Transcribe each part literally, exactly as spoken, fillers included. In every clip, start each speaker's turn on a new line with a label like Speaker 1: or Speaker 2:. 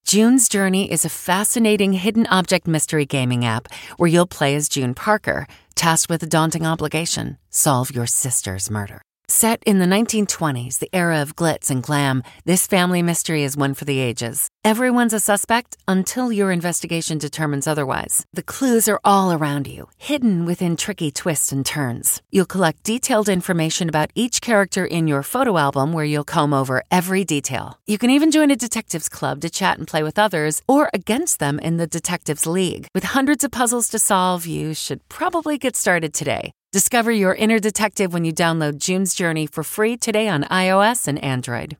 Speaker 1: June's Journey is a fascinating hidden object mystery gaming app where you'll play as June Parker, tasked with a daunting obligation: solve your sister's murder. Set in the nineteen twenties, the era of glitz and glam, this family mystery is one for the ages. Everyone's a suspect until your investigation determines otherwise. The clues are all around you, hidden within tricky twists and turns. You'll collect detailed information about each character in your photo album where you'll comb over every detail. You can even join a detectives club to chat and play with others or against them in the Detectives League. With hundreds of puzzles to solve, you should probably get started today. Discover your inner detective when you download June's Journey for free today on iOS and Android.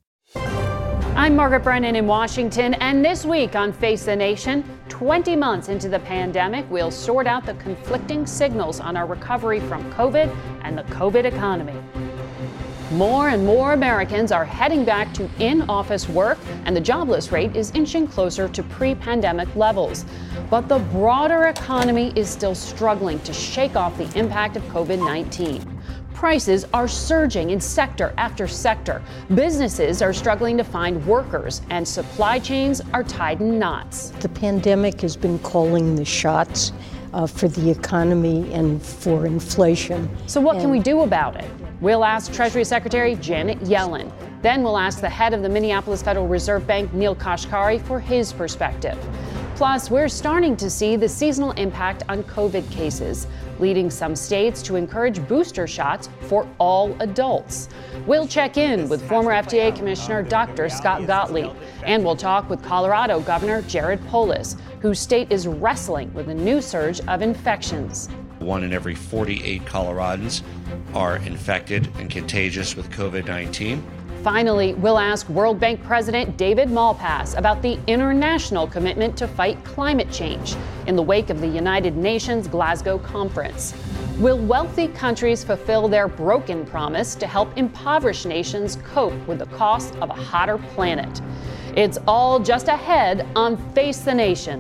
Speaker 2: I'm Margaret Brennan in Washington, and this week on Face the Nation, twenty months into the pandemic, we'll sort out the conflicting signals on our recovery from COVID and the COVID economy. More and more Americans are heading back to in-office work, and the jobless rate is inching closer to pre-pandemic levels. But the broader economy is still struggling to shake off the impact of COVID nineteen. Prices are surging in sector after sector. Businesses are struggling to find workers, and supply chains are tied in knots.
Speaker 3: The pandemic has been calling the shots uh, for the economy and for inflation.
Speaker 2: So what
Speaker 3: and
Speaker 2: can we do about it? We'll ask Treasury Secretary Janet Yellen. Then we'll ask the head of the Minneapolis Federal Reserve Bank, Neel Kashkari, for his perspective. Plus, we're starting to see the seasonal impact on COVID cases, leading some states to encourage booster shots for all adults. We'll check in with former F D A Commissioner Doctor Scott Gottlieb, and we'll talk with Colorado Governor Jared Polis, whose state is wrestling with a new surge of infections.
Speaker 4: One in every forty-eight Coloradans are infected and contagious with COVID nineteen.
Speaker 2: Finally, we'll ask World Bank President David Malpass about the international commitment to fight climate change in the wake of the United Nations Glasgow Conference. Will wealthy countries fulfill their broken promise to help impoverished nations cope with the cost of a hotter planet? It's all just ahead on Face the Nation.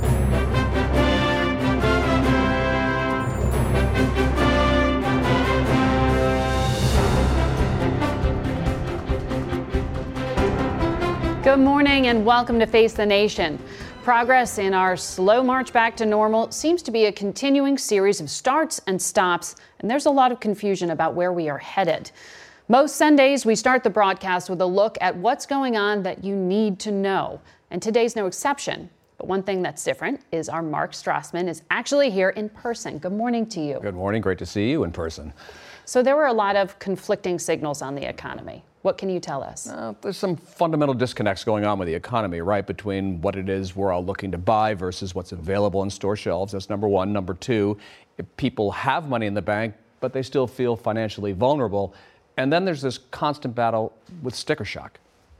Speaker 2: Good morning and welcome to Face the Nation. Progress in our slow march back to normal seems to be a continuing series of starts and stops, and there's a lot of confusion about where we are headed. Most Sundays, we start the broadcast with a look at what's going on that you need to know, and today's no exception. But one thing that's different is our Mark Strassman is actually here in person. Good morning to you.
Speaker 5: Good morning. Great to see you in person.
Speaker 2: So there were a lot of conflicting signals on the economy. What can you tell us?
Speaker 5: Uh, there's some fundamental disconnects going on with the economy, right, between what it is we're all looking to buy versus what's available on store shelves. That's number one. Number two, if people have money in the bank, but they still feel financially vulnerable. And then there's this constant battle with sticker shock.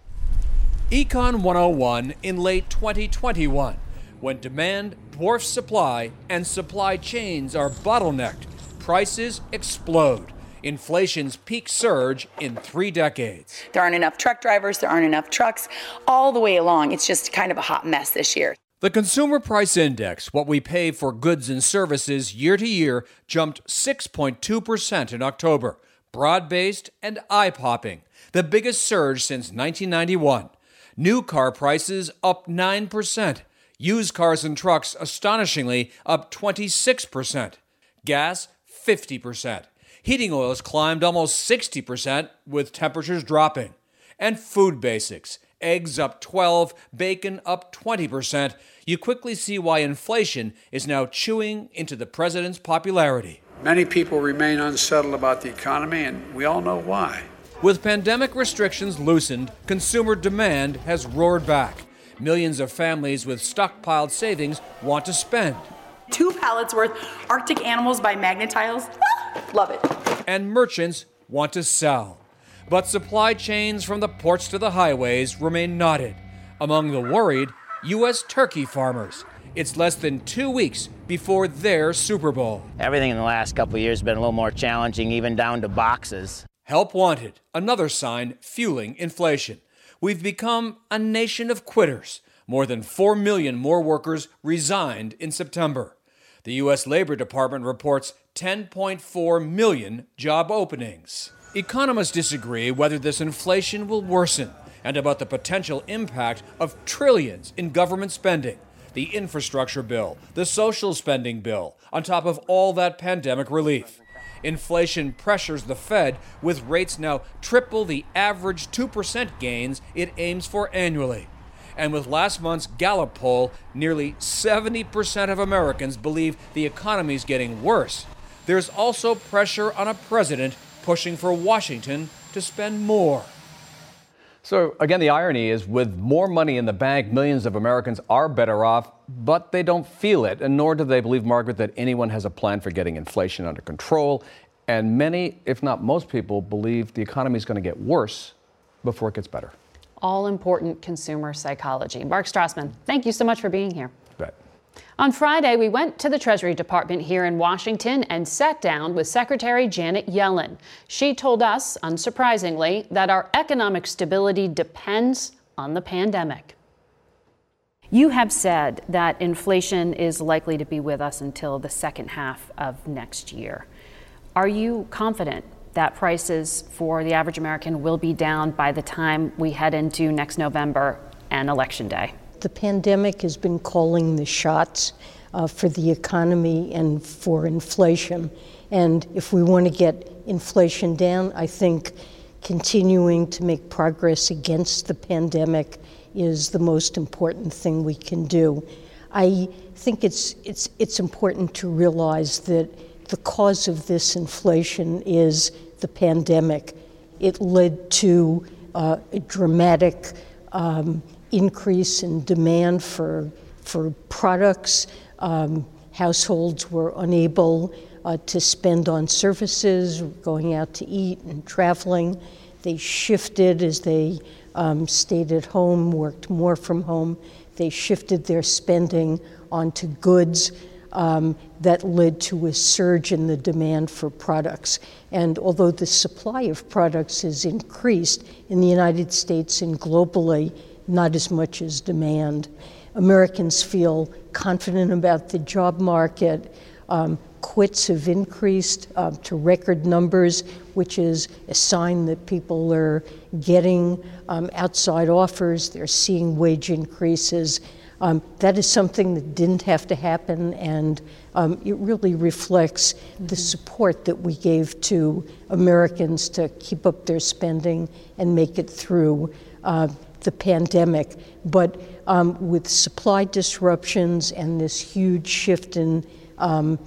Speaker 6: Econ one oh one in late twenty twenty-one, when demand dwarfs supply and supply chains are bottlenecked, prices explode. Inflation's peak surge in three decades.
Speaker 7: There aren't enough truck drivers, there aren't enough trucks, all the way along. It's just kind of a hot mess this year.
Speaker 6: The Consumer Price Index, what we pay for goods and services year to year, jumped six point two percent in October. Broad-based and eye-popping, the biggest surge since nineteen ninety-one. New car prices up nine percent. Used cars and trucks, astonishingly, up twenty-six percent. Gas, fifty percent. Heating oils climbed almost sixty percent with temperatures dropping. And food basics, eggs up twelve, bacon up twenty percent. You quickly see why inflation is now chewing into the president's popularity.
Speaker 8: Many people remain unsettled about the economy, and we all know why.
Speaker 6: With pandemic restrictions loosened, consumer demand has roared back. Millions of families with stockpiled savings want to spend.
Speaker 7: Two pallets worth Arctic Animals by Magnetiles. Love it.
Speaker 6: And merchants want to sell. But supply chains from the ports to the highways remain knotted. Among the worried, U S turkey farmers. It's less than two weeks before their Super Bowl.
Speaker 9: Everything in the last couple of years has been a little more challenging, even down to boxes.
Speaker 6: Help wanted, another sign fueling inflation. We've become a nation of quitters. More than four million more workers resigned in September. The U S Labor Department reports ten point four million job openings. Economists disagree whether this inflation will worsen. and about the potential impact of trillions in government spending, the infrastructure bill, the social spending bill, on top of all that pandemic relief. Inflation pressures the Fed, with rates now triple the average two percent gains it aims for annually. And with last month's Gallup poll, nearly seventy percent of Americans believe the economy's getting worse. There's also pressure on a president pushing for Washington to spend more.
Speaker 5: So again, the irony is, with more money in the bank, millions of Americans are better off, but they don't feel it, and nor do they believe, Margaret, that anyone has a plan for getting inflation under control. And many, if not most people, believe the economy is going to get worse before it gets better.
Speaker 2: All important consumer psychology. Mark Strassman, thank you so much for being here.
Speaker 5: Bet.
Speaker 2: On Friday, we went to the Treasury Department here in Washington and sat down with Secretary Janet Yellen. She told us, unsurprisingly, that our economic stability depends on the pandemic. You have said that inflation is likely to be with us until the second half of next year. Are you confident that prices for the average American will be down by the time we head into next November and Election Day?
Speaker 3: The pandemic has been calling the shots uh, for the economy and for inflation. And if we want to get inflation down, I think continuing to make progress against the pandemic is the most important thing we can do. I think it's it's it's important to realize that the cause of this inflation is the pandemic. It led to uh, a dramatic um, increase in demand for for products. Um, households were unable uh, to spend on services, going out to eat and traveling. They shifted as they um, stayed at home, worked more from home. They shifted their spending onto goods. Um, that led to a surge in the demand for products. And although the supply of products has increased in the United States and globally, not as much as demand. Americans feel confident about the job market. Um, quits have increased uh, to record numbers, which is a sign that people are getting um, outside offers. They're seeing wage increases. Um, that is something that didn't have to happen, and um, it really reflects mm-hmm. the support that we gave to Americans to keep up their spending and make it through uh, the pandemic. But um, with supply disruptions and this huge shift in um,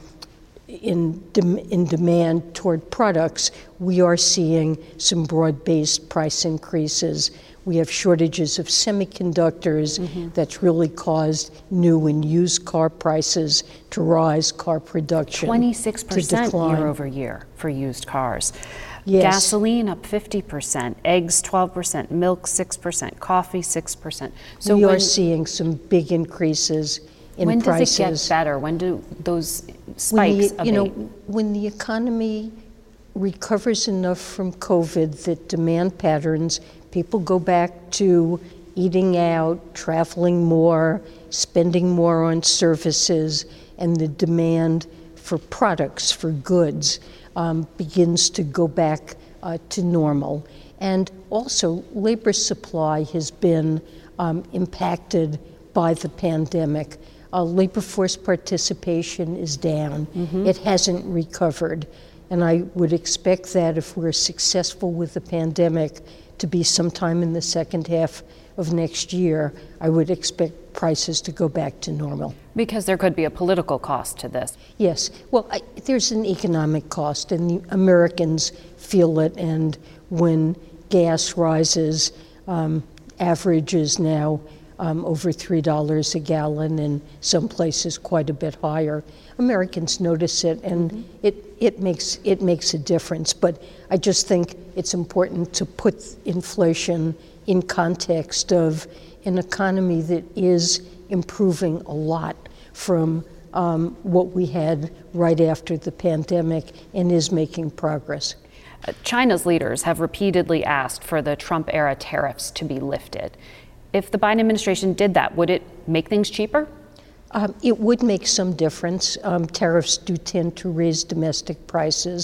Speaker 3: in, de- in demand toward products, we are seeing some broad-based price increases. We have shortages of semiconductors mm-hmm. that's really caused new and used car prices to rise, car production
Speaker 2: twenty-six percent
Speaker 3: to decline.
Speaker 2: Year over year for used cars.
Speaker 3: Yes.
Speaker 2: Gasoline up fifty percent, eggs twelve percent, milk six percent, coffee six percent.
Speaker 3: So we when, are seeing some big increases in
Speaker 2: when
Speaker 3: prices.
Speaker 2: When does it get better? When do those spikes
Speaker 3: when the,
Speaker 2: abate?
Speaker 3: You know, when the economy recovers enough from COVID that demand patterns, people go back to eating out, traveling more, spending more on services, and the demand for products, for goods, um, begins to go back uh, to normal. And also, labor supply has been um, impacted by the pandemic. Uh, labor force participation is down. Mm-hmm. It hasn't recovered. And I would expect that if we're successful with the pandemic to be sometime in the second half of next year, I would expect prices to go back to normal.
Speaker 2: Because there could be a political cost to this.
Speaker 3: Yes. Well, I, there's an economic cost, and the Americans feel it. And when gas rises, um, averages now um, over three dollars a gallon, and some places quite a bit higher, Americans notice it, and mm-hmm. it, it makes it makes a difference. But I just think it's important to put inflation in context of an economy that is improving a lot from um, what we had right after the pandemic and is making progress.
Speaker 2: Uh, China's leaders have repeatedly asked for the Trump-era tariffs to be lifted. If the Biden administration did that, would it make things cheaper?
Speaker 3: Um, it would make some difference. Um, tariffs do tend to raise domestic prices.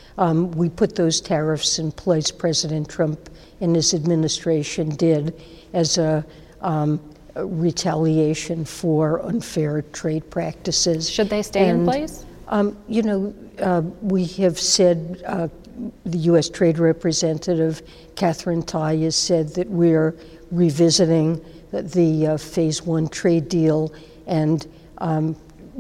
Speaker 3: Um, we put those tariffs in place, President Trump and his administration did, as a, um, a retaliation for unfair trade practices.
Speaker 2: Should they stay
Speaker 3: and,
Speaker 2: in place?
Speaker 3: Um, you know, uh, we have said, uh, the U S Trade Representative, Catherine Tai, has said that we're revisiting the, the uh, Phase One trade deal and um,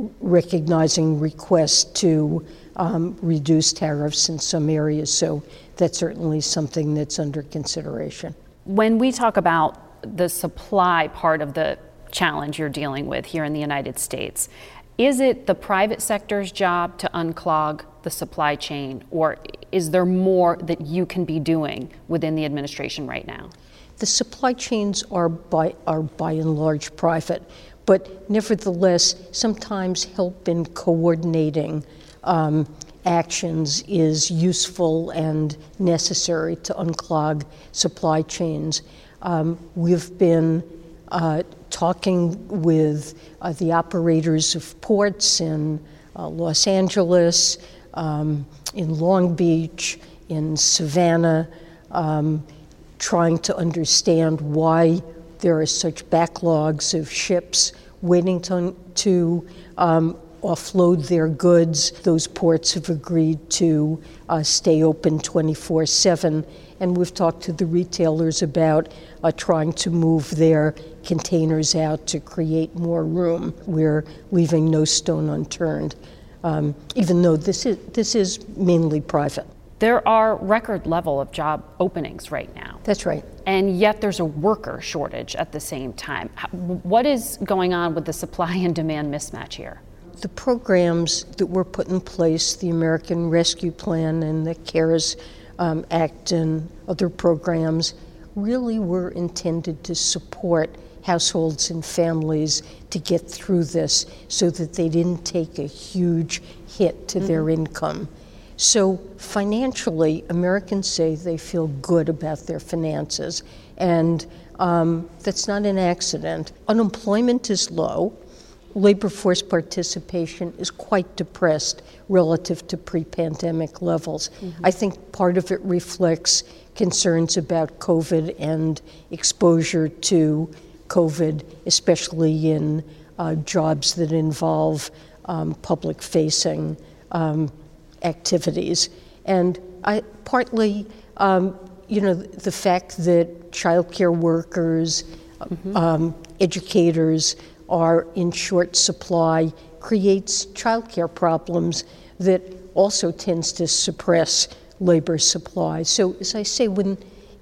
Speaker 3: recognizing requests to um, reduce tariffs in some areas. So that's certainly something that's under consideration.
Speaker 2: When we talk about the supply part of the challenge you're dealing with here in the United States, is it the private sector's job to unclog the supply chain, or is there more that you can be doing within the administration right now?
Speaker 3: The supply chains are by, are by and large private, but nevertheless, sometimes help in coordinating um, actions is useful and necessary to unclog supply chains. Um, we've been uh, talking with uh, the operators of ports in uh, Los Angeles, um, in Long Beach, in Savannah, um, trying to understand why there are such backlogs of ships waiting to, to um, offload their goods. Those ports have agreed to uh, stay open twenty-four seven, and we've talked to the retailers about uh, trying to move their containers out to create more room. We're leaving no stone unturned, um, even though this is, this is mainly private.
Speaker 2: There are record level of job openings right now.
Speaker 3: That's right.
Speaker 2: And yet there's a worker shortage at the same time. What is going on with the supply and demand mismatch here?
Speaker 3: The programs that were put in place, the American Rescue Plan and the CARES um, Act and other programs, really were intended to support households and families to get through this so that they didn't take a huge hit to mm-hmm. their income. So financially, Americans say they feel good about their finances, and um, that's not an accident. Unemployment is low. Labor force participation is quite depressed relative to pre-pandemic levels. Mm-hmm. I think part of it reflects concerns about COVID and exposure to COVID, especially in uh, jobs that involve um, public-facing um, activities. And I, partly, um, you know, the fact that childcare workers, mm-hmm. um, educators are in short supply creates childcare problems that also tends to suppress labor supply. So as I say, when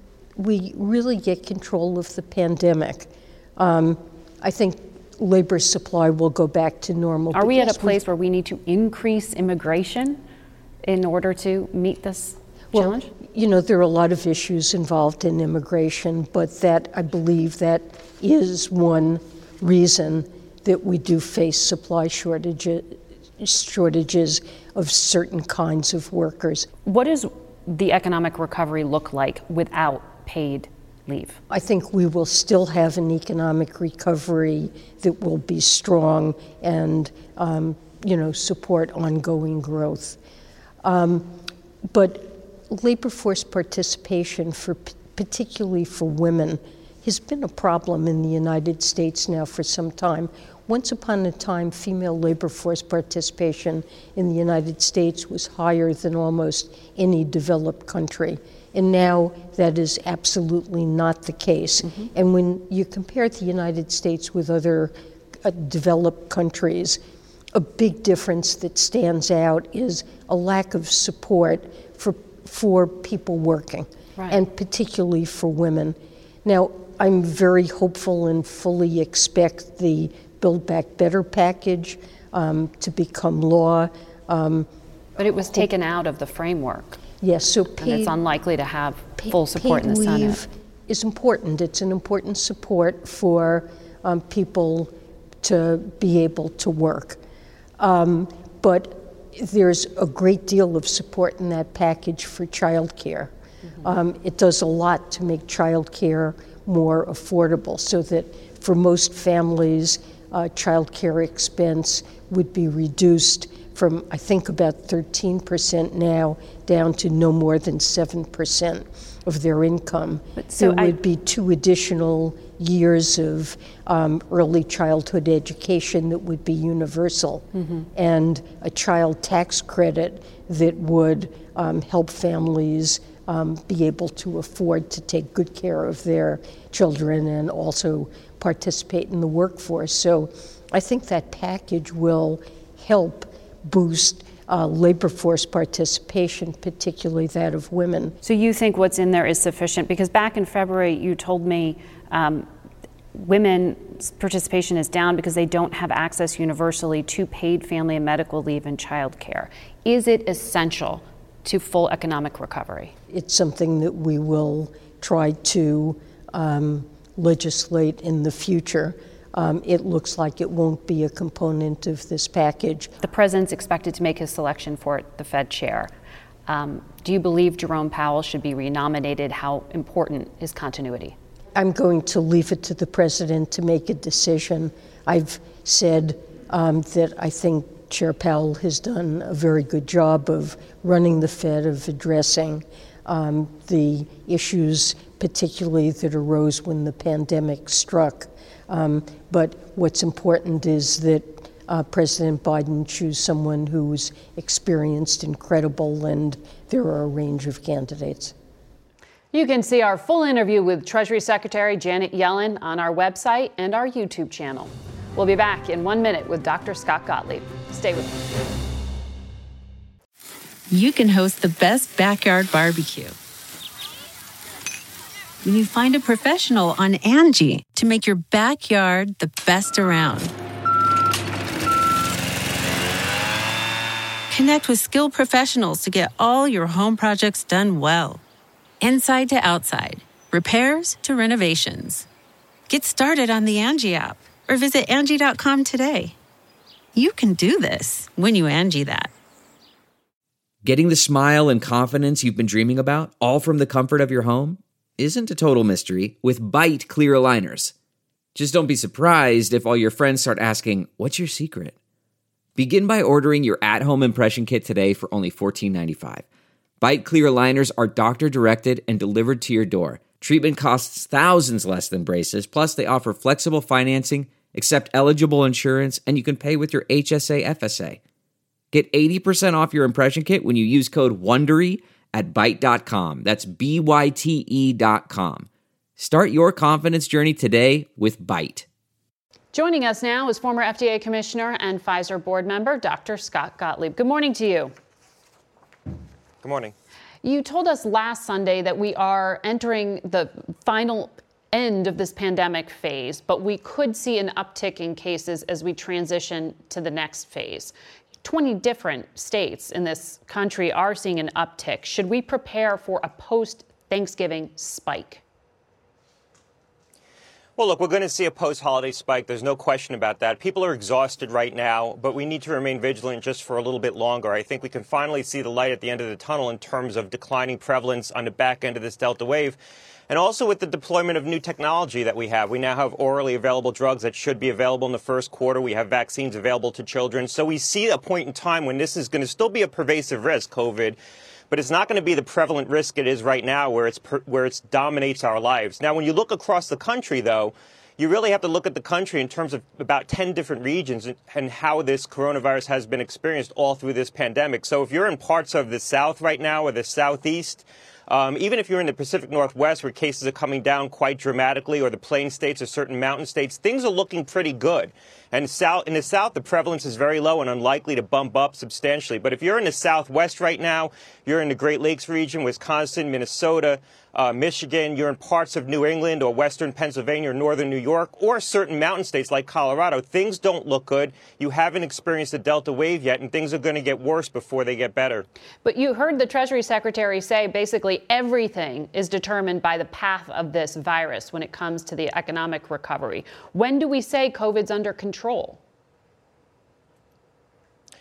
Speaker 3: we really get control of the pandemic, um, I think labor supply will go back to normal.
Speaker 2: Are we at a place where we need to increase immigration in order to meet this
Speaker 3: well,
Speaker 2: challenge?
Speaker 3: You know, there are a lot of issues involved in immigration, but that, I believe, that is one reason that we do face supply shortages, shortages of certain kinds of workers.
Speaker 2: What does the economic recovery look like without paid leave?
Speaker 3: I think we will still have an economic recovery that will be strong and, um, you know, support ongoing growth. Um, but labor force participation, for particularly for women, has been a problem in the United States now for some time. Once upon a time, female labor force participation in the United States was higher than almost any developed country. And now that is absolutely not the case. Mm-hmm. And when you compare the United States with other uh, developed countries, a big difference that stands out is a lack of support for for people working, right. and particularly for women. Now, I'm very hopeful and fully expect the Build Back Better package um, to become law. Um,
Speaker 2: but it was taken out of the framework.
Speaker 3: Yes, so paid,
Speaker 2: and it's unlikely to have
Speaker 3: pay,
Speaker 2: full support in the Senate.
Speaker 3: Leave is important. It's an important support for um, people to be able to work. Um, but there's a great deal of support in that package for childcare. Mm-hmm. Um, it does a lot to make childcare more affordable, so that for most families, uh, childcare expense would be reduced from, I think, about thirteen percent now down to no more than seven percent of their income. But so there I, would be two additional years of um, early childhood education that would be universal, mm-hmm. and a child tax credit that would um, help families um, be able to afford to take good care of their children and also participate in the workforce. So I think that package will help boost uh, labor force participation, particularly that of women.
Speaker 2: So you think what's in there is sufficient? Because back in February, you told me um, women's participation is down because they don't have access universally to paid family and medical leave and child care. Is it essential to full economic recovery?
Speaker 3: It's something that we will try to um, legislate in the future. Um, it looks like it won't be a component of this package.
Speaker 2: The president's expected to make his selection for the Fed chair. Um, do you believe Jerome Powell should be renominated? How important is continuity?
Speaker 3: I'm going to leave it to the president to make a decision. I've said um, that I think Chair Powell has done a very good job of running the Fed, of addressing um, the issues, particularly that arose when the pandemic struck. Um, but what's important is that uh, President Biden choose someone who's experienced and credible, and there are a range of candidates.
Speaker 2: You can see our full interview with Treasury Secretary Janet Yellen on our website and our YouTube channel. We'll be back in one minute with Doctor Scott Gottlieb. Stay with us.
Speaker 10: You can host the best backyard barbecue when you find a professional on Angie to make your backyard the best around. Connect with skilled professionals to get all your home projects done well. Inside to outside, repairs to renovations. Get started on the Angie app or visit Angie dot com today. You can do this when you Angie that.
Speaker 11: Getting the smile and confidence you've been dreaming about, all from the comfort of your home, isn't a total mystery with Byte clear aligners. Just don't be surprised if all your friends start asking, "What's your secret?" Begin by ordering your at-home impression kit today for only fourteen ninety-five. Byte clear aligners are doctor-directed and delivered to your door. Treatment costs thousands less than braces, plus they offer flexible financing, accept eligible insurance, and you can pay with your H S A F S A. Get eighty percent off your impression kit when you use code WONDERY at byte dot com. That's B Y T E dot com. Start your confidence journey today with Byte.
Speaker 2: Joining us now is former F D A Commissioner and Pfizer board member, Doctor Scott Gottlieb. Good morning to you.
Speaker 12: Good morning.
Speaker 2: You told us last Sunday that we are entering the final end of this pandemic phase, but we could see an uptick in cases as we transition to the next phase. twenty different states in this country are seeing an uptick. Should we prepare for a post-Thanksgiving spike?
Speaker 12: Well, look, we're going to see a post-holiday spike. There's no question about that. People are exhausted right now, but we need to remain vigilant just for a little bit longer. I think we can finally see the light at the end of the tunnel in terms of declining prevalence on the back end of this Delta wave. And also with the deployment of new technology that we have. We now have orally available drugs that should be available in the first quarter. We have vaccines available to children. So we see a point in time when this is going to still be a pervasive risk, COVID, but it's not going to be the prevalent risk it is right now where it's per, where it dominates our lives. Now, when you look across the country, though, you really have to look at the country in terms of about ten different regions and, and how this coronavirus has been experienced all through this pandemic. So if you're in parts of the South right now or the Southeast, Um, even if you're in the Pacific Northwest where cases are coming down quite dramatically, or the plain states or certain mountain states, things are looking pretty good. And south, in the South, the prevalence is very low and unlikely to bump up substantially. But if you're in the Southwest right now, you're in the Great Lakes region, Wisconsin, Minnesota, uh, Michigan, you're in parts of New England or western Pennsylvania or northern New York, or certain mountain states like Colorado, things don't look good. You haven't experienced a Delta wave yet, and things are going to get worse before they get better.
Speaker 2: But you heard the Treasury Secretary say basically everything is determined by the path of this virus when it comes to the economic recovery. When do we say COVID's under control?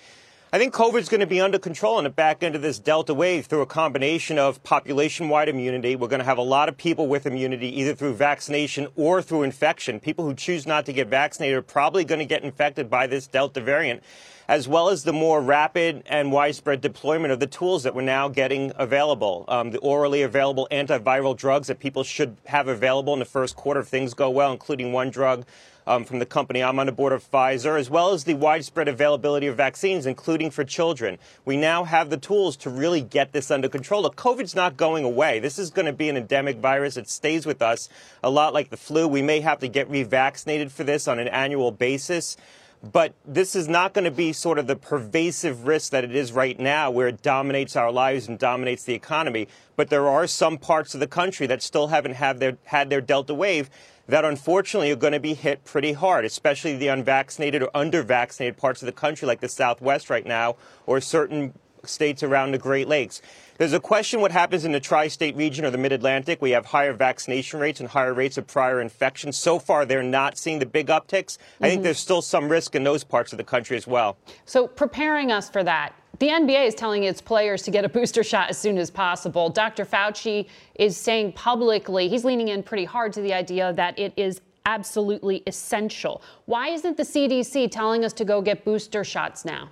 Speaker 12: I think COVID's going to be under control on the back end of this Delta wave through a combination of population-wide immunity. We're going to have a lot of people with immunity either through vaccination or through infection. People who choose not to get vaccinated are probably going to get infected by this Delta variant, as well as the more rapid and widespread deployment of the tools that we're now getting available. Um, the orally available antiviral drugs that people should have available in the first quarter if things go well, including one drug Um, from the company I'm on the board of, Pfizer, as well as the widespread availability of vaccines, including for children. We now have the tools to really get this under control. Look, COVID's not going away. This is going to be an endemic virus. It stays with us a lot like the flu. We may have to get revaccinated for this on an annual basis. But this is not going to be sort of the pervasive risk that it is right now, where it dominates our lives and dominates the economy. But there are some parts of the country that still haven't have their, had their Delta wave that unfortunately are going to be hit pretty hard, especially the unvaccinated or under-vaccinated parts of the country like the Southwest right now, or certain states around the Great Lakes. There's a question what happens in the tri-state region or the mid-Atlantic. We have higher vaccination rates and higher rates of prior infections. So far, they're not seeing the big upticks. Mm-hmm. I think there's still some risk in those parts of the country as well.
Speaker 2: So preparing us for that, the N B A is telling its players to get a booster shot as soon as possible. Doctor Fauci is saying publicly, he's leaning in pretty hard to the idea that it is absolutely essential. Why isn't the C D C telling us to go get booster shots now?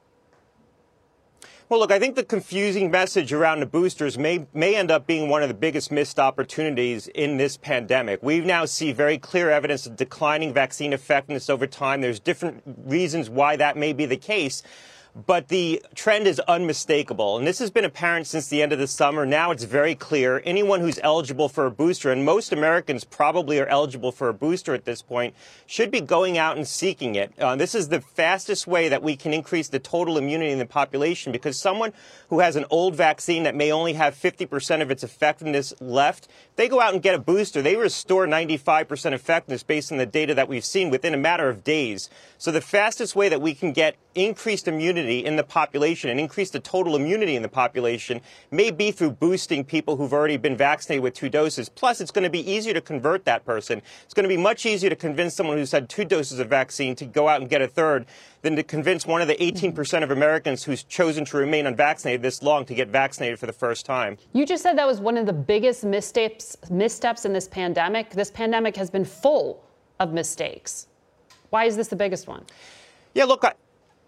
Speaker 12: Well, look, I think the confusing message around the boosters may may end up being one of the biggest missed opportunities in this pandemic. We now see very clear evidence of declining vaccine effectiveness over time. There's different reasons why that may be the case. But the trend is unmistakable, and this has been apparent since the end of the summer. Now it's very clear. Anyone who's eligible for a booster, and most Americans probably are eligible for a booster at this point, should be going out and seeking it. Uh, this is the fastest way that we can increase the total immunity in the population, because someone who has an old vaccine that may only have fifty percent of its effectiveness left, they go out and get a booster, they restore ninety-five percent effectiveness based on the data that we've seen within a matter of days. So the fastest way that we can get increased immunity in the population and increase the total immunity in the population may be through boosting people who've already been vaccinated with two doses. Plus, it's going to be easier to convert that person. It's going to be much easier to convince someone who's had two doses of vaccine to go out and get a third than to convince one of the eighteen percent of Americans who's chosen to remain unvaccinated this long to get vaccinated for the first time.
Speaker 2: You just said that was one of the biggest missteps, missteps in this pandemic. This pandemic has been full of mistakes. Why is this the biggest one?
Speaker 12: Yeah, look, I,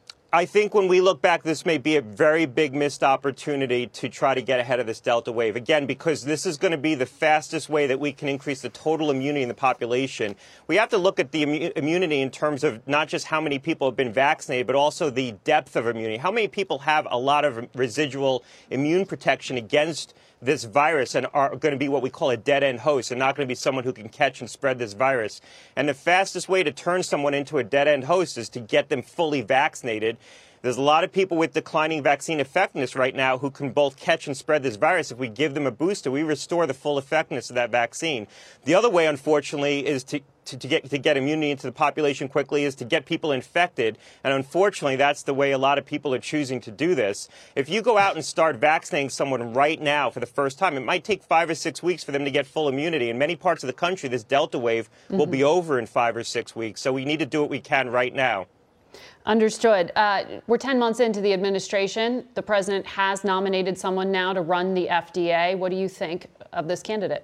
Speaker 12: I think when we look back, this may be a very big missed opportunity to try to get ahead of this Delta wave. Again, because this is going to be the fastest way that we can increase the total immunity in the population. We have to look at the immu- immunity in terms of not just how many people have been vaccinated, but also the depth of immunity. How many people have a lot of residual immune protection against this virus and are going to be what we call a dead-end host and not going to be someone who can catch and spread this virus. And the fastest way to turn someone into a dead-end host is to get them fully vaccinated. There's a lot of people with declining vaccine effectiveness right now who can both catch and spread this virus. If we give them a booster, we restore the full effectiveness of that vaccine. The other way, unfortunately, is to To, to get to get immunity into the population quickly is to get people infected. And unfortunately, that's the way a lot of people are choosing to do this. If you go out and start vaccinating someone right now for the first time, it might take five or six weeks for them to get full immunity. In many parts of the country, this Delta wave mm-hmm. will be over in five or six weeks. So we need to do what we can right now.
Speaker 2: Understood. Uh, we're ten months into the administration. The president has nominated someone now to run the F D A. What do you think of this candidate?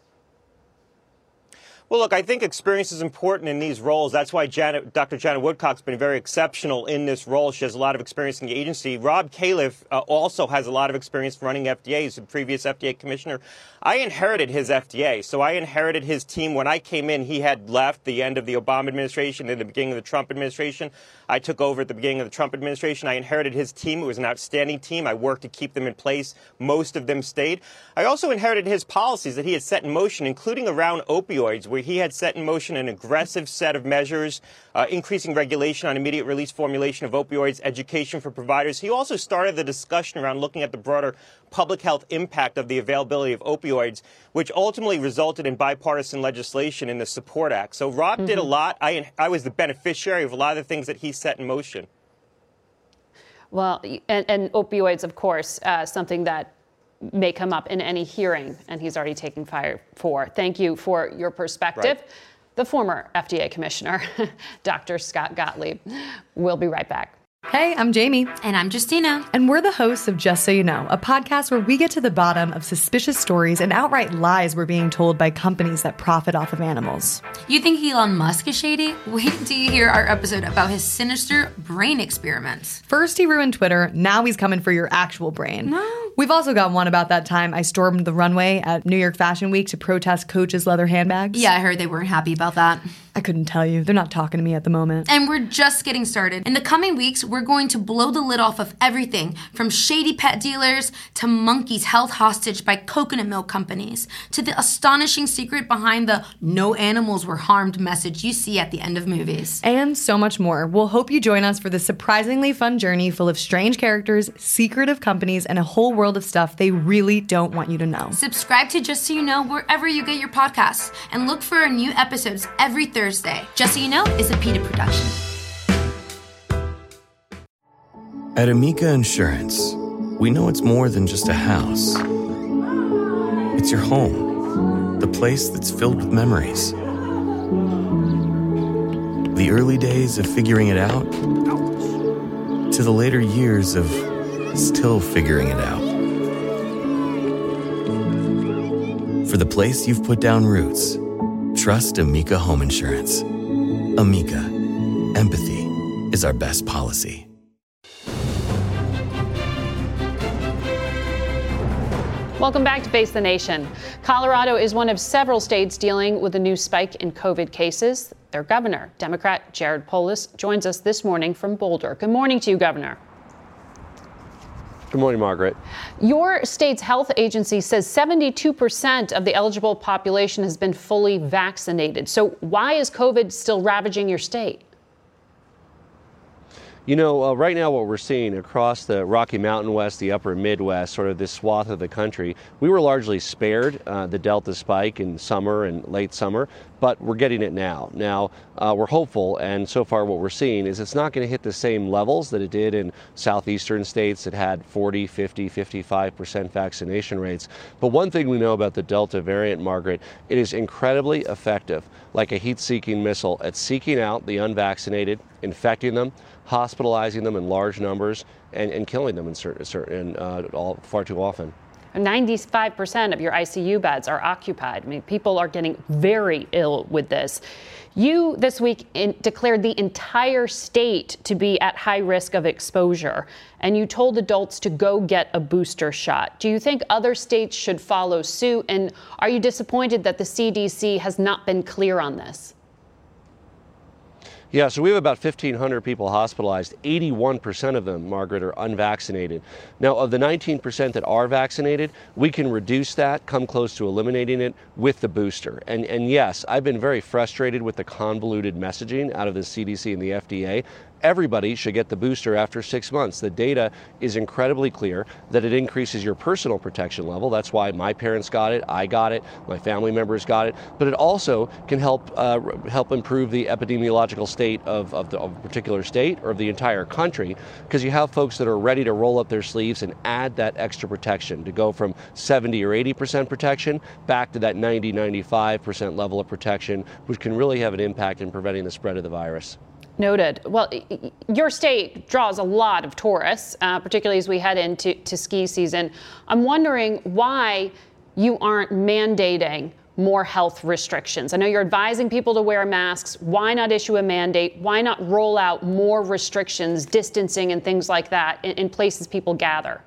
Speaker 12: Well, look, I think experience is important in these roles. That's why Janet, Doctor Janet Woodcock's been very exceptional in this role. She has a lot of experience in the agency. Rob Califf uh, also has a lot of experience running F D A. He's a previous F D A commissioner. I inherited his F D A. So I inherited his team. When I came in, he had left the end of the Obama administration and the beginning of the Trump administration. I took over at the beginning of the Trump administration. I inherited his team. It was an outstanding team. I worked to keep them in place. Most of them stayed. I also inherited his policies that he had set in motion, including around opioids, where he had set in motion an aggressive set of measures, uh, increasing regulation on immediate release formulation of opioids, education for providers. He also started the discussion around looking at the broader public health impact of the availability of opioids, which ultimately resulted in bipartisan legislation in the SUPPORT Act. So Rob mm-hmm. did a lot. I, I was the beneficiary of a lot of the things that he set in motion.
Speaker 2: Well, and, and opioids, of course, uh, something that may come up in any hearing, and he's already taken fire for. Thank you for your perspective. Right. The former F D A commissioner, Doctor Scott Gottlieb. We'll be right back.
Speaker 13: Hey, I'm Jamie.
Speaker 14: And I'm Justina.
Speaker 13: And we're the hosts of Just So You Know, a podcast where we get to the bottom of suspicious stories and outright lies we're being told by companies that profit off of animals.
Speaker 14: You think Elon Musk is shady? Wait till you hear our episode about his sinister brain experiments.
Speaker 13: First he ruined Twitter, now he's coming for your actual brain.
Speaker 14: No.
Speaker 13: We've also got one about that time I stormed the runway at New York Fashion Week to protest Coach's leather handbags.
Speaker 14: Yeah, I heard they weren't happy about that.
Speaker 13: I couldn't tell you. They're not talking to me at the moment.
Speaker 14: And we're just getting started. In the coming weeks, we're going to blow the lid off of everything from shady pet dealers to monkeys held hostage by coconut milk companies to the astonishing secret behind the no animals were harmed message you see at the end of movies.
Speaker 13: And so much more. We'll hope you join us for this surprisingly fun journey full of strange characters, secretive companies, and a whole world of stuff they really don't want you to know.
Speaker 14: Subscribe to Just So You Know wherever you get your podcasts and look for our new episodes every Thursday. Just So You Know is a PETA production.
Speaker 15: At Amica Insurance, we know it's more than just a house. It's your home, the place that's filled with memories. The early days of figuring it out to the later years of still figuring it out. For the place you've put down roots, trust Amica Home Insurance. Amica, empathy is our best policy.
Speaker 2: Welcome back to Face the Nation. Colorado is one of several states dealing with a new spike in COVID cases. Their governor, Democrat Jared Polis, joins us this morning from Boulder. Good morning to you, Governor.
Speaker 16: Good morning, Margaret.
Speaker 2: Your state's health agency says seventy-two percent of the eligible population has been fully vaccinated. So why is COVID still ravaging your state?
Speaker 16: You know, uh, right now what we're seeing across the Rocky Mountain West, the upper Midwest, sort of this swath of the country, we were largely spared uh, the Delta spike in summer and late summer, but we're getting it now. Now, uh, we're hopeful, and so far what we're seeing is it's not going to hit the same levels that it did in southeastern states that had forty, fifty, fifty-five percent vaccination rates. But one thing we know about the Delta variant, Margaret, it is incredibly effective, like a heat-seeking missile, at seeking out the unvaccinated, infecting them, hospitalizing them in large numbers, and, and killing them in certain, certain uh, all, far too often.
Speaker 2: ninety-five percent of your I C U beds are occupied. I mean, people are getting very ill with this. You this week in, declared the entire state to be at high risk of exposure, and you told adults to go get a booster shot. Do you think other states should follow suit? And are you disappointed that the C D C has not been clear on this?
Speaker 16: Yeah, so we have about fifteen hundred people hospitalized. eighty-one percent of them, Margaret, are unvaccinated. Now, of the nineteen percent that are vaccinated, we can reduce that, come close to eliminating it with the booster. And, and yes, I've been very frustrated with the convoluted messaging out of the C D C and the F D A. Everybody should get the booster after six months. The data is incredibly clear that it increases your personal protection level. That's why my parents got it, I got it, my family members got it. But it also can help uh, help improve the epidemiological state of, of, the, of a particular state or of the entire country, because you have folks that are ready to roll up their sleeves and add that extra protection to go from seventy or eighty percent protection back to that ninety, ninety-five percent level of protection, which can really have an impact in preventing the spread of the virus.
Speaker 2: Noted. Well, your state draws a lot of tourists, uh, particularly as we head into to ski season. I'm wondering why you aren't mandating more health restrictions. I know you're advising people to wear masks. Why not issue a mandate? Why not roll out more restrictions, distancing and things like that in, in places people gather?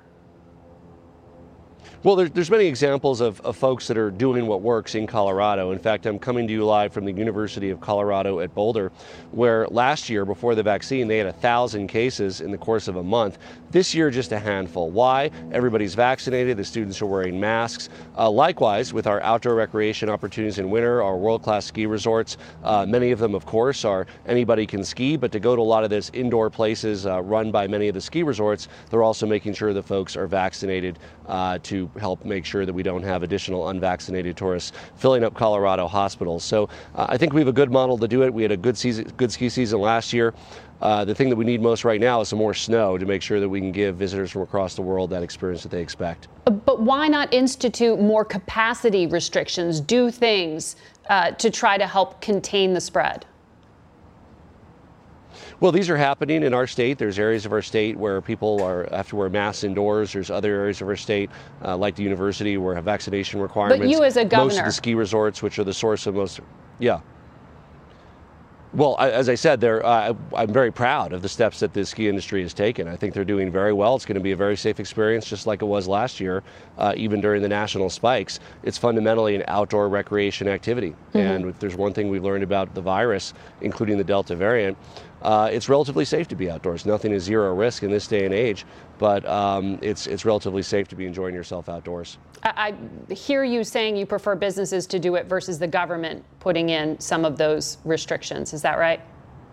Speaker 16: Well, there, there's many examples of, of folks that are doing what works in Colorado. In fact, I'm coming to you live from the University of Colorado at Boulder, where last year, before the vaccine, they had a thousand cases in the course of a month. This year, just a handful. Why? Everybody's vaccinated. The students are wearing masks. Uh, likewise, with our outdoor recreation opportunities in winter, our world-class ski resorts, uh, many of them, of course, are anybody can ski, but to go to a lot of this indoor places uh, run by many of the ski resorts, they're also making sure the folks are vaccinated uh, to help make sure that we don't have additional unvaccinated tourists filling up Colorado hospitals. So uh, I think we have a good model to do it. We had a good season, good ski season last year. Uh, the thing that we need most right now is some more snow to make sure that we can give visitors from across the world that experience that they expect.
Speaker 2: But why not institute more capacity restrictions, do things uh, to try to help contain the spread?
Speaker 16: Well, these are happening in our state. There's areas of our state where people are have to wear masks indoors. There's other areas of our state, uh, like the university, where have vaccination requirements.
Speaker 2: But you as a governor.
Speaker 16: Most of the ski resorts, which are the source of most, yeah. Well, as I said, they're, uh, I'm very proud of the steps that the ski industry has taken. I think they're doing very well. It's going to be a very safe experience, just like it was last year, uh, even during the national spikes. It's fundamentally an outdoor recreation activity. Mm-hmm. And if there's one thing we've learned about the virus, including the Delta variant, uh, it's relatively safe to be outdoors. Nothing is zero risk in this day and age, but um, it's, it's relatively safe to be enjoying yourself outdoors.
Speaker 2: I hear you saying you prefer businesses to do it versus the government putting in some of those restrictions. Is that right?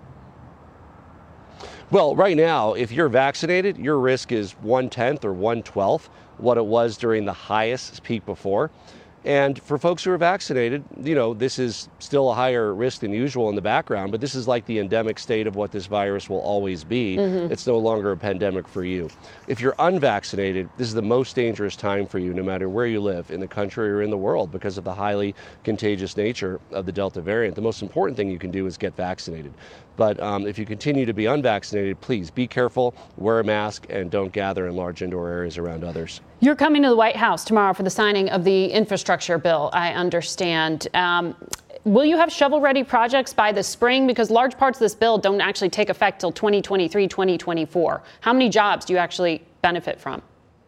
Speaker 16: Well, right now, if you're vaccinated, your risk is one-tenth or one-twelfth what it was during the highest peak before. And for folks who are vaccinated, you know, this is still a higher risk than usual in the background, but this is like the endemic state of what this virus will always be. Mm-hmm. It's no longer a pandemic for you. If you're unvaccinated, this is the most dangerous time for you, no matter where you live, in the country or in the world, because of the highly contagious nature of the Delta variant. The most important thing you can do is get vaccinated. But um, if you continue to be unvaccinated, please be careful, wear a mask, and don't gather in large indoor areas around others.
Speaker 2: You're coming to the White House tomorrow for the signing of the infrastructure bill, I understand. Um, will you have shovel-ready projects by the spring? Because large parts of this bill don't actually take effect till twenty twenty-three, twenty twenty-four. How many jobs do you actually benefit from?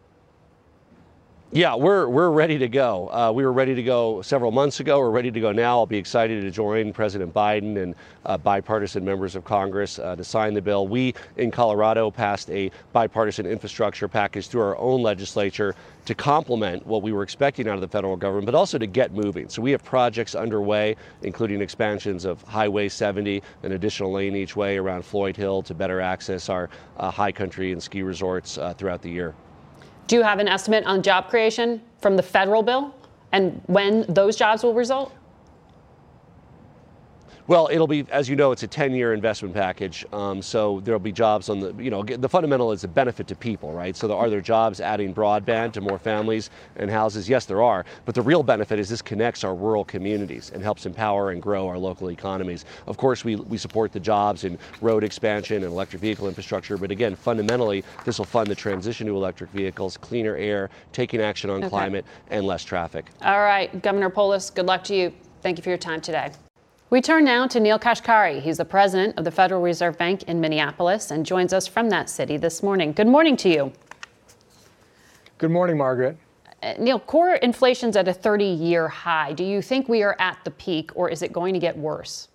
Speaker 16: Yeah, we're we're ready to go. Uh, we were ready to go several months ago. We're ready to go now. I'll be excited to join President Biden and uh, bipartisan members of Congress uh, to sign the bill. We in Colorado passed a bipartisan infrastructure package through our own legislature to complement what we were expecting out of the federal government, but also to get moving. So we have projects underway, including expansions of Highway seventy, an additional lane each way around Floyd Hill to better access our uh, high country and ski resorts uh, throughout the year.
Speaker 2: Do you have an estimate on job creation from the federal bill and when those jobs will result?
Speaker 16: Well, it'll be, as you know, it's a ten-year investment package. Um, so there'll be jobs on the, you know, the fundamental is a benefit to people, right? So there, are there jobs adding broadband to more families and houses? Yes, there are. But the real benefit is this connects our rural communities and helps empower and grow our local economies. Of course, we, we support the jobs in road expansion and electric vehicle infrastructure. But again, fundamentally, this will fund the transition to electric vehicles, cleaner air, taking action on okay. climate, and less traffic.
Speaker 2: All right, Governor Polis, good luck to you. Thank you for your time today. We turn now to Neel Kashkari. He's the president of the Federal Reserve Bank in Minneapolis and joins us from that city this morning. Good morning to you.
Speaker 17: Good morning, Margaret.
Speaker 2: Uh, Neel, core inflation's at a thirty-year high. Do you think we are at the peak, or is it going to get worse?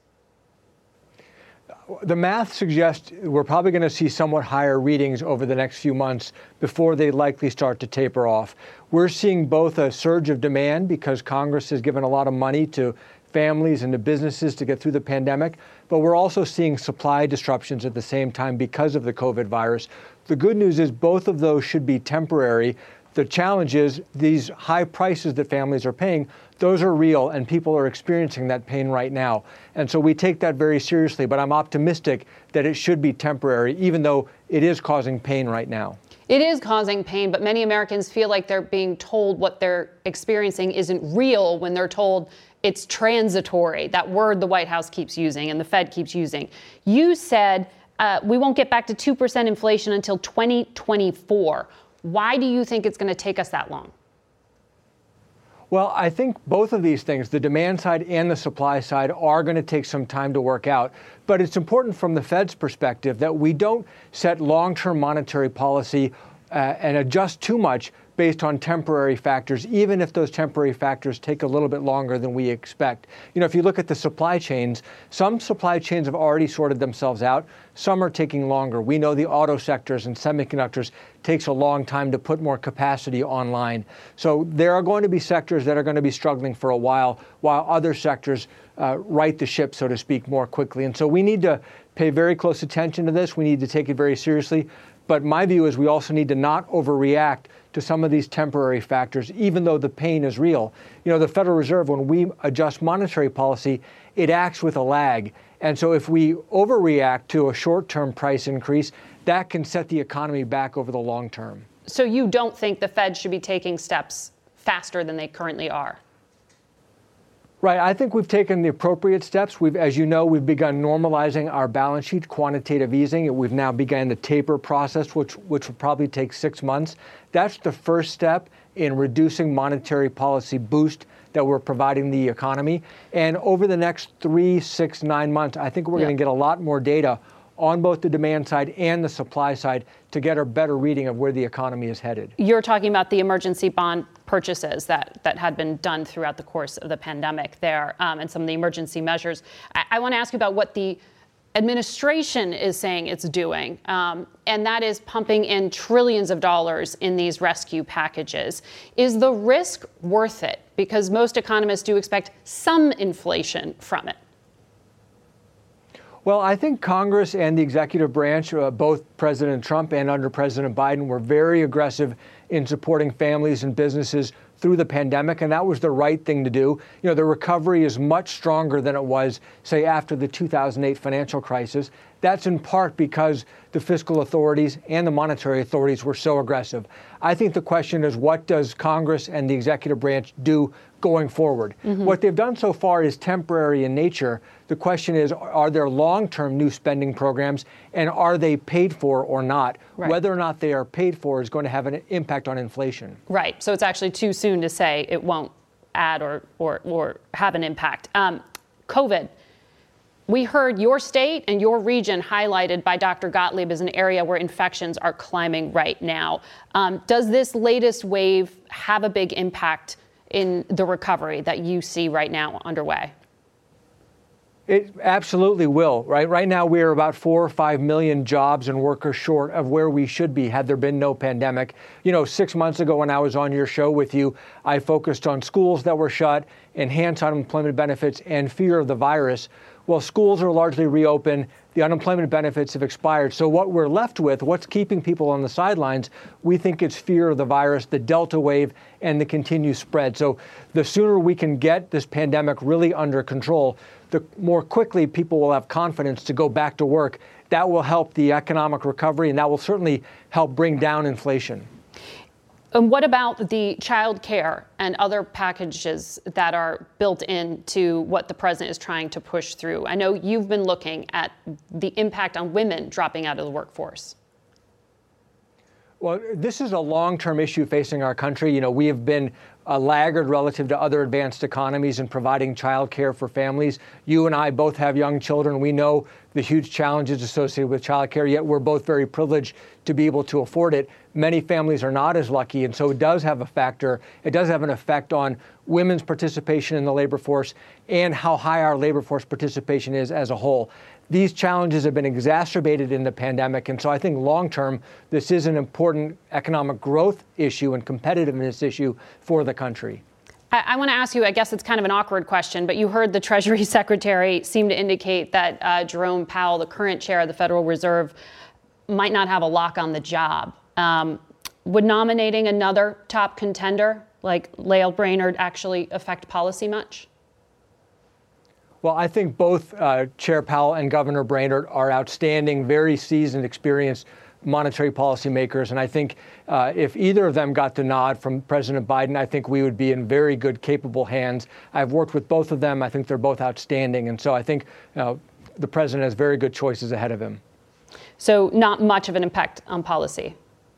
Speaker 17: The math suggests we're probably going to see somewhat higher readings over the next few months before they likely start to taper off. We're seeing both a surge of demand because Congress has given a lot of money to families and to businesses to get through the pandemic, but we're also seeing supply disruptions at the same time because of the COVID virus. The good news is both of those should be temporary. The challenge is these high prices that families are paying, those are real, and people are experiencing that pain right now. And so we take that very seriously, but I'm optimistic that it should be temporary, even though it is causing pain right now.
Speaker 2: It is causing pain, but many Americans feel like they're being told what they're experiencing isn't real when they're told it's transitory, that word the White House keeps using and the Fed keeps using. You said uh, we won't get back to two percent inflation until twenty twenty-four. Why do you think it's going to take us that long?
Speaker 17: Well, I think both of these things, the demand side and the supply side, are going to take some time to work out. But it's important from the Fed's perspective that we don't set long-term monetary policy uh, and adjust too much based on temporary factors, even if those temporary factors take a little bit longer than we expect. You know, if you look at the supply chains, some supply chains have already sorted themselves out. Some are taking longer. We know the auto sectors and semiconductors takes a long time to put more capacity online. So there are going to be sectors that are going to be struggling for a while, while other sectors uh, right the ship, so to speak, more quickly. And so we need to pay very close attention to this. We need to take it very seriously. But my view is we also need to not overreact to some of these temporary factors, even though the pain is real. You know, the Federal Reserve, when we adjust monetary policy, it acts with a lag. And so if we overreact to a short-term price increase, that can set the economy back over the long term.
Speaker 2: So you don't think the Fed should be taking steps faster than they currently are?
Speaker 17: Right. I think we've taken the appropriate steps. We've, as you know, we've begun normalizing our balance sheet, quantitative easing. We've now begun the taper process, which which will probably take six months. That's the first step in reducing monetary policy boost that we're providing the economy. And over the next three, six, nine months, I think we're yeah. going to get a lot more data on both the demand side and the supply side to get a better reading of where the economy is headed.
Speaker 2: You're talking about the emergency bond purchases that, that had been done throughout the course of the pandemic there, um, and some of the emergency measures. I, I want to ask you about what the administration is saying it's doing, um, and that is pumping in trillions of dollars in these rescue packages. Is the risk worth it? Because most economists do expect some inflation from it.
Speaker 17: Well, I think Congress and the executive branch, uh, both President Trump and under President Biden, were very aggressive in supporting families and businesses through the pandemic, and that was the right thing to do. You know, the recovery is much stronger than it was, say, after the two thousand eight financial crisis. That's in part because the fiscal authorities and the monetary authorities were so aggressive. I think the question is, what does Congress and the executive branch do going forward? Mm-hmm. What they've done so far is temporary in nature. The question is, are there long-term new spending programs, and are they paid for or not? Right. Whether or not they are paid for is going to have an impact on inflation.
Speaker 2: Right. So it's actually too soon to say it won't add or or, or have an impact. Um, COVID. We heard your state and your region highlighted by Doctor Gottlieb as an area where infections are climbing right now. Um, does this latest wave have a big impact in the recovery that you see right now underway?
Speaker 17: It absolutely will, right? Right now, we are about four or five million jobs and workers short of where we should be had there been no pandemic. You know, six months ago when I was on your show with you, I focused on schools that were shut, enhanced unemployment benefits, and fear of the virus. Well, schools are largely reopened. The unemployment benefits have expired. So what we're left with, what's keeping people on the sidelines, we think it's fear of the virus, the Delta wave, and the continued spread. So the sooner we can get this pandemic really under control, the more quickly people will have confidence to go back to work. That will help the economic recovery, and that will certainly help bring down inflation.
Speaker 2: And what about the child care and other packages that are built into what the president is trying to push through? I know you've been looking at the impact on women dropping out of the workforce.
Speaker 17: Well, this is a long-term issue facing our country. You know, we have been a laggard relative to other advanced economies in providing child care for families. You and I both have young children. We know the huge challenges associated with child care, yet we're both very privileged to be able to afford it. Many families are not as lucky, and so it does have a factor. It does have an effect on women's participation in the labor force and how high our labor force participation is as a whole. These challenges have been exacerbated in the pandemic, and so I think long-term, this is an important economic growth issue and competitiveness issue for the country.
Speaker 2: I, I want to ask you, I guess it's kind of an awkward question, but you heard the Treasury Secretary seem to indicate that uh, Jerome Powell, the current chair of the Federal Reserve, might not have a lock on the job. Um, would nominating another top contender like Lael Brainerd actually affect policy much?
Speaker 17: Well, I think both uh, Chair Powell and Governor Brainerd are outstanding, very seasoned, experienced monetary policymakers. And I think uh, if either of them got the nod from President Biden, I think we would be in very good, capable hands. I've worked with both of them. I think they're both outstanding. And so I think uh, the president has very good choices ahead of him.
Speaker 2: So not much of an impact on policy?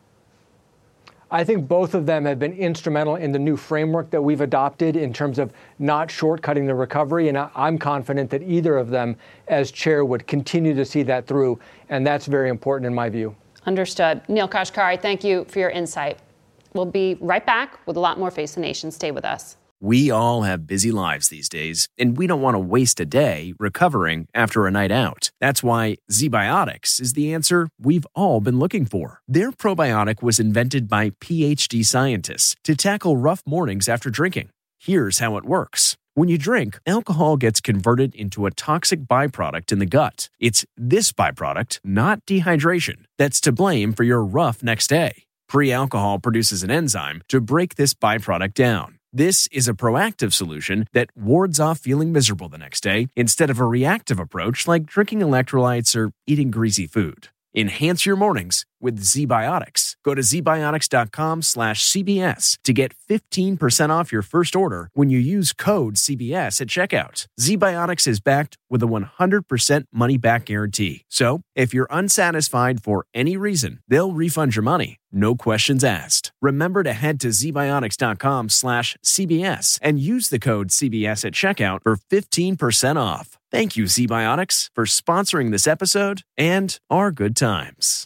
Speaker 17: I think both of them have been instrumental in the new framework that we've adopted in terms of not shortcutting the recovery. And I'm confident that either of them, as chair, would continue to see that through. And that's very important in my view.
Speaker 2: Understood. Neel Kashkari, thank you for your insight. We'll be right back with a lot more Face the Nation. Stay with us.
Speaker 18: We all have busy lives these days, and we don't want to waste a day recovering after a night out. That's why ZBiotics is the answer we've all been looking for. Their probiotic was invented by P H D scientists to tackle rough mornings after drinking. Here's how it works. When you drink, alcohol gets converted into a toxic byproduct in the gut. It's this byproduct, not dehydration, that's to blame for your rough next day. Pre-alcohol produces an enzyme to break this byproduct down. This is a proactive solution that wards off feeling miserable the next day instead of a reactive approach like drinking electrolytes or eating greasy food. Enhance your mornings with ZBiotics. Go to zbiotics.com slash CBS to get fifteen percent off your first order when you use code C B S at checkout. ZBiotics is backed with a one hundred percent money-back guarantee. So, if you're unsatisfied for any reason, they'll refund your money. No questions asked. Remember to head to zbiotics.com slash CBS and use the code C B S at checkout for fifteen percent off. Thank you, ZBiotics, for sponsoring this episode and our good times.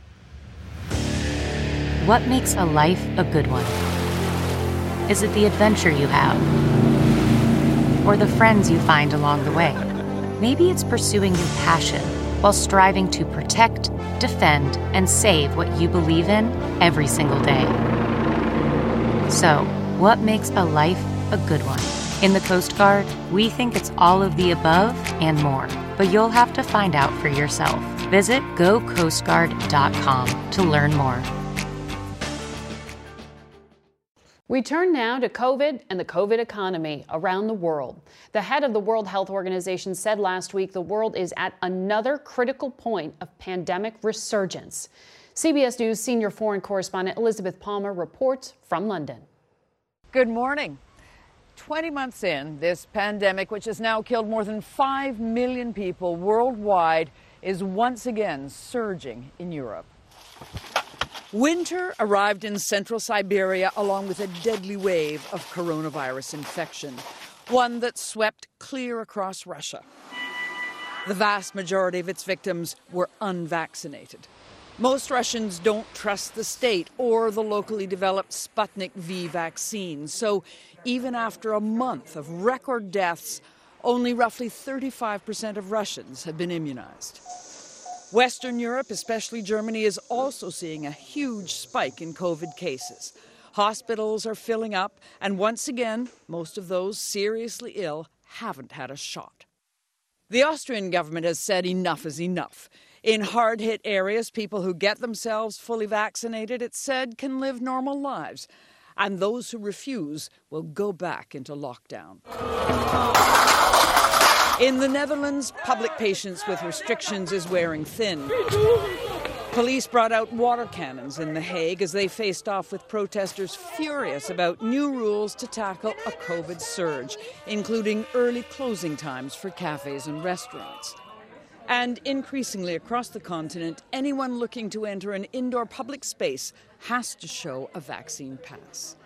Speaker 1: What makes a life a good one? Is it the adventure you have? Or the friends you find along the way? Maybe it's pursuing your passion while striving to protect, defend, and save what you believe in every single day. So, what makes a life a good one? In the Coast Guard, we think it's all of the above and more, but you'll have to find out for yourself. Visit go coast guard dot com to learn more.
Speaker 2: We turn now to COVID and the COVID economy around the world. The head of the World Health Organization said last week the world is at another critical point of pandemic resurgence. C B S News senior foreign correspondent Elizabeth Palmer reports from London.
Speaker 19: Good morning. twenty months in, this pandemic, which has now killed more than five million people worldwide, is once again surging in Europe. Winter arrived in central Siberia along with a deadly wave of coronavirus infection, one that swept clear across Russia. The vast majority of its victims were unvaccinated. Most Russians don't trust the state or the locally developed Sputnik V vaccine, so even after a month of record deaths, only roughly thirty-five percent of Russians have been immunized. Western Europe, especially Germany, is also seeing a huge spike in COVID cases. Hospitals are filling up, and once again, most of those seriously ill haven't had a shot. The Austrian government has said enough is enough. In hard-hit areas, people who get themselves fully vaccinated, it's said, can live normal lives. And those who refuse will go back into lockdown. In the Netherlands, public patience with restrictions is wearing thin. Police brought out water cannons in The Hague as they faced off with protesters furious about new rules to tackle a COVID surge, including early closing times for cafes and restaurants. And increasingly across the continent, anyone looking to enter an indoor public space has to show a vaccine pass.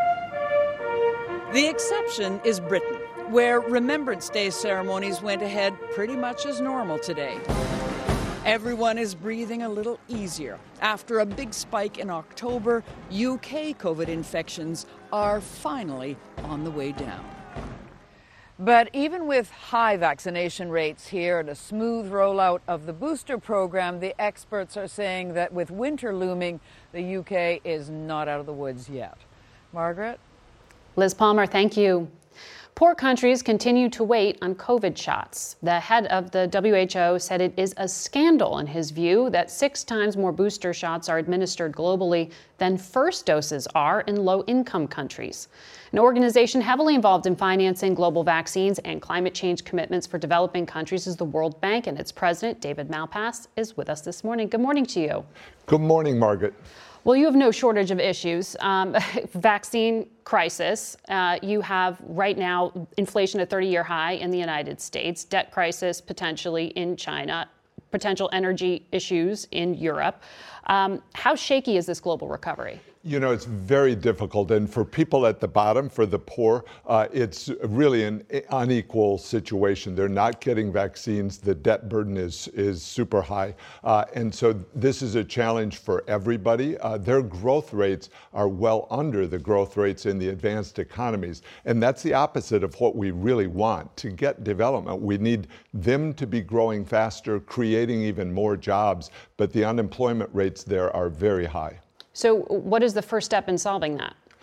Speaker 19: The exception is Britain, where Remembrance Day ceremonies went ahead pretty much as normal today. Everyone is breathing a little easier. After a big spike in October, U K COVID infections are finally on the way down. But even with high vaccination rates here and a smooth rollout of the booster program, the experts are saying that with winter looming, the U K is not out of the woods yet. Margaret?
Speaker 2: Liz Palmer, thank you. Poor countries continue to wait on COVID shots. The head of the W H O said it is a scandal, in his view, that six times more booster shots are administered globally than first doses are in low-income countries. An organization heavily involved in financing global vaccines and climate change commitments for developing countries is the World Bank, and its president, David Malpass, is with us this morning. Good morning to you.
Speaker 20: Good morning, Margaret.
Speaker 2: Well, you have no shortage of issues. Um, vaccine crisis. Uh, you have right now inflation at a thirty-year high in the United States, debt crisis potentially in China, potential energy issues in Europe. Um, how shaky is this global recovery?
Speaker 20: You know, it's very difficult. And for people at the bottom, for the poor, uh, it's really an unequal situation. They're not getting vaccines. The debt burden is, is super high. Uh, and so this is a challenge for everybody. Uh, their growth rates are well under the growth rates in the advanced economies. And that's the opposite of what we really want. To get development, we need them to be growing faster, creating even more jobs. But the unemployment rates there are very high.
Speaker 2: So what is the first step in solving that?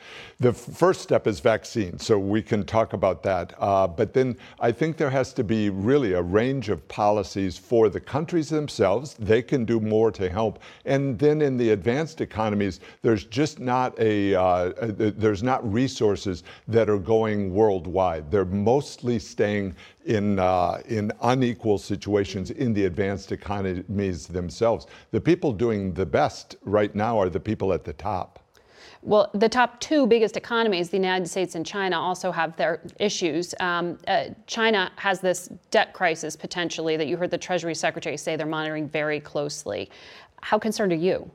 Speaker 20: The first step is vaccine, so we can talk about that. Uh, but then I think there has to be really a range of policies for the countries themselves. They can do more to help. And then in the advanced economies, there's just not a, uh, a there's not resources that are going worldwide. They're mostly staying in uh, in unequal situations in the advanced economies themselves. The people doing the best right now are the people at the top.
Speaker 2: Well, the top two biggest economies, the United States and China, also have their issues. Um, uh, China has this debt crisis potentially that you heard the Treasury Secretary say they're monitoring very closely. How concerned are you?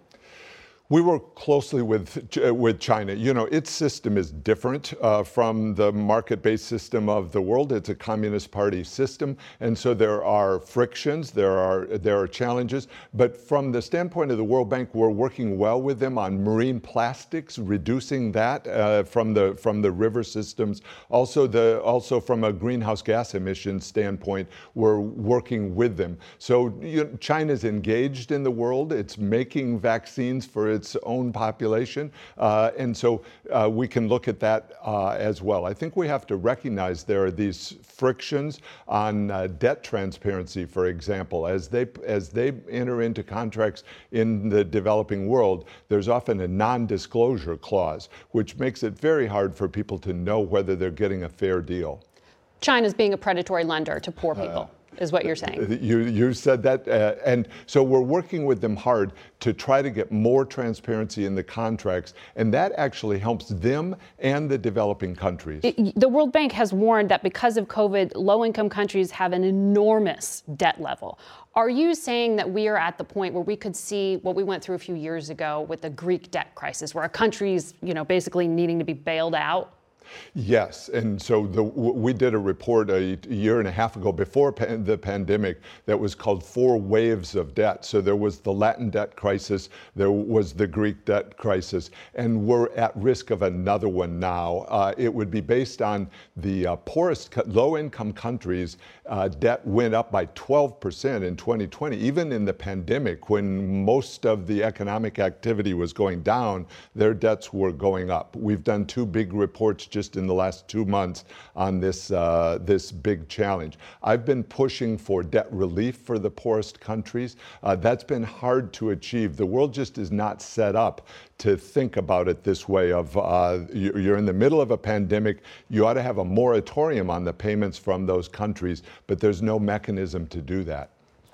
Speaker 20: We work closely with with China. You know, its system is different uh, from the market-based system of the world. It's a Communist Party system, and so there are frictions, there are there are challenges. But from the standpoint of the World Bank, we're working well with them on marine plastics, reducing that uh, from the from the river systems. Also, the also from a greenhouse gas emissions standpoint, we're working with them. So you know, China's engaged in the world. It's making vaccines for its its own population. Uh, and so uh, we can look at that uh, as well. I think we have to recognize there are these frictions on uh, debt transparency, for example. As they, as they enter into contracts in the developing world, there's often a non-disclosure clause, which makes it very hard for people to know whether they're getting a fair deal.
Speaker 2: China's being a predatory lender to poor people. Uh, is what you're saying.
Speaker 20: You, you said that. Uh, and so we're working with them hard to try to get more transparency in the contracts. And that actually helps them and the developing countries.
Speaker 2: It, the World Bank has warned that because of COVID, low-income countries have an enormous debt level. Are you saying that we are at the point where we could see what we went through a few years ago with the Greek debt crisis, where a country's, you know, basically needing to be bailed out?
Speaker 20: Yes, and so the, we did a report a year and a half ago before pan, the pandemic that was called Four Waves of Debt. So there was the Latin debt crisis, there was the Greek debt crisis, and we're at risk of another one now. Uh, it would be based on the uh, poorest, low-income countries. Uh, debt went up by twelve percent in twenty twenty. Even in the pandemic, when most of the economic activity was going down, their debts were going up. We've done two big reports just in the last two months on this uh, this big challenge. I've been pushing for debt relief for the poorest countries. Uh, that's been hard to achieve. The world just is not set up to think about it this way of uh, you're in the middle of a pandemic, you ought to have a moratorium on the payments from those countries, but there's no mechanism to do that.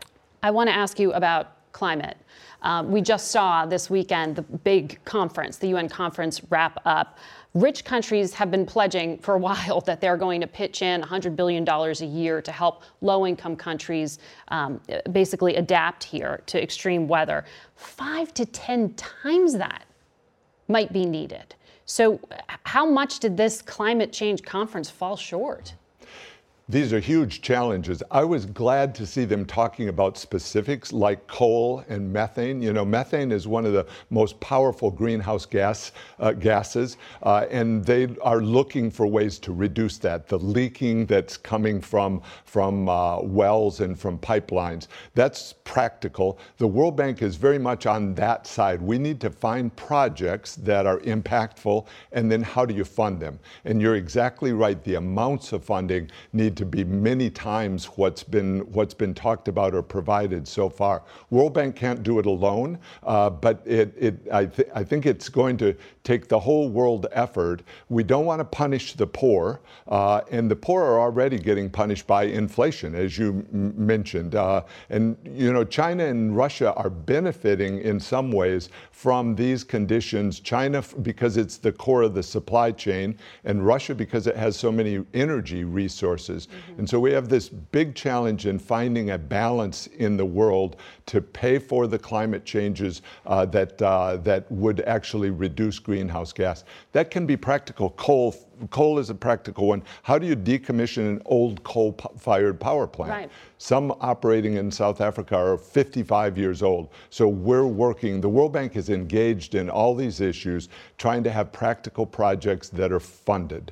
Speaker 2: I want to ask you about climate. Um, we just saw this weekend the big conference, the U N conference wrap up. Rich countries have been pledging for a while that they're going to pitch in one hundred billion dollars a year to help low-income countries um, basically adapt here to extreme weather. Five to ten times that might be needed. So how much did this climate change conference fall short?
Speaker 20: These are huge challenges. I was glad to see them talking about specifics like coal and methane. You know, methane is one of the most powerful greenhouse gas uh, gases, uh, and they are looking for ways to reduce that, the leaking that's coming from, from uh, wells and from pipelines. That's practical. The World Bank is very much on that side. We need to find projects that are impactful, and then how do you fund them? And you're exactly right. The amounts of funding need to be many times what's been what's been talked about or provided so far. World Bank can't do it alone, uh, but it, it I, th I think it's going to take the whole world effort. We don't want to punish the poor, uh, and the poor are already getting punished by inflation, as you m mentioned. Uh, and you know, China and Russia are benefiting in some ways from these conditions. China because it's the core of the supply chain, and Russia because it has so many energy resources. Mm-hmm. And so we have this big challenge in finding a balance in the world to pay for the climate changes uh, that uh, that would actually reduce greenhouse gas. That can be practical. Coal, coal is a practical one. How do you decommission an old coal-fired power plant? Right. Some operating in South Africa are fifty-five years old. So we're working, the World Bank is engaged in all these issues, trying to have practical projects that are funded.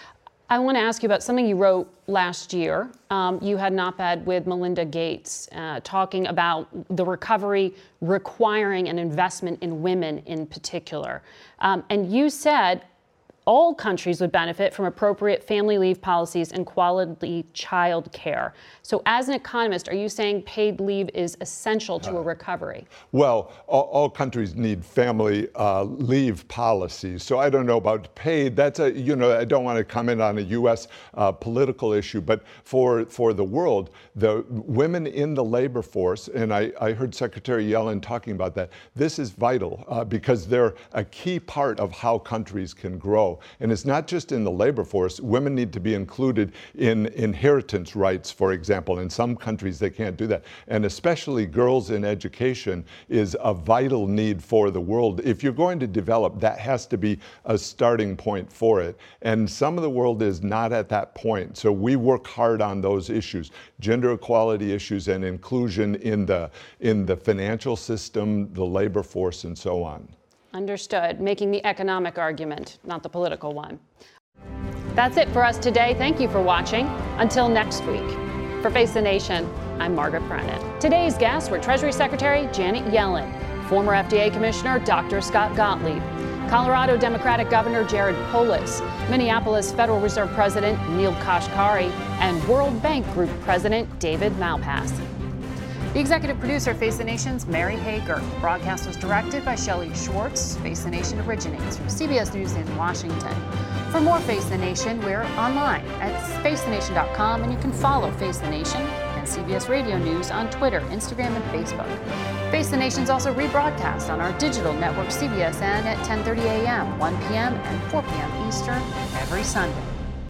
Speaker 2: I want to ask you about something you wrote last year. Um, you had an op-ed with Melinda Gates uh, talking about the recovery requiring an investment in women in particular. Um, and you said all countries would benefit from appropriate family leave policies and quality child care. So as an economist, are you saying paid leave is essential to a recovery?
Speaker 20: Well, all, all countries need family uh, leave policies. So I don't know about paid. That's a, you know, I don't want to comment on a U S uh, political issue, but for, for the world, the women in the labor force, and I, I heard Secretary Yellen talking about that, this is vital uh, because they're a key part of how countries can grow. And it's not just in the labor force. Women need to be included in inheritance rights, for example. In some countries, they can't do that. And especially girls in education is a vital need for the world. If you're going to develop, that has to be a starting point for it. And some of the world is not at that point. So we work hard on those issues, gender equality issues and inclusion in the, in the financial system, the labor force, and so on.
Speaker 2: Understood. Making the economic argument, not the political one. That's it for us today. Thank you for watching. Until next week. For Face the Nation, I'm Margaret Brennan. Today's guests were Treasury Secretary Janet Yellen, former F D A Commissioner Doctor Scott Gottlieb, Colorado Democratic Governor Jared Polis, Minneapolis Federal Reserve President Neel Kashkari, and World Bank Group President David Malpass. The executive producer of Face the Nation's Mary Hager. The broadcast was directed by Shelley Schwartz. Face the Nation originates from C B S News in Washington. For more Face the Nation, we're online at face the nation dot com, and you can follow Face the Nation and C B S Radio News on Twitter, Instagram, and Facebook. Face the Nation's also rebroadcast on our digital network C B S N at ten thirty a.m., one p.m., and four p.m. Eastern every Sunday.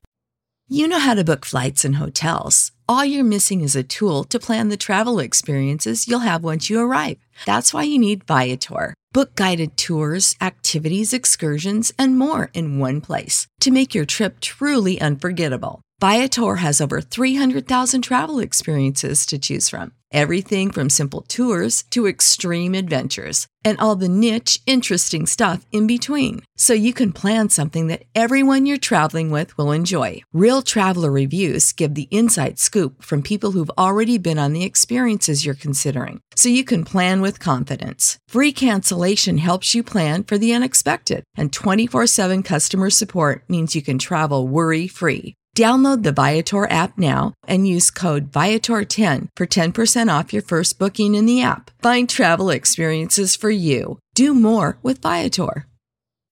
Speaker 21: You know how to book flights and hotels. All you're missing is a tool to plan the travel experiences you'll have once you arrive. That's why you need Viator. Book guided tours, activities, excursions, and more in one place to make your trip truly unforgettable. Viator has over three hundred thousand travel experiences to choose from. Everything from simple tours to extreme adventures and all the niche, interesting stuff in between. So you can plan something that everyone you're traveling with will enjoy. Real traveler reviews give the inside scoop from people who've already been on the experiences you're considering. So you can plan with confidence. Free cancellation helps you plan for the unexpected. And twenty-four seven customer support means you can travel worry-free. Download the Viator app now and use code Viator ten for ten percent off your first booking in the app. Find travel experiences for you. Do more with Viator.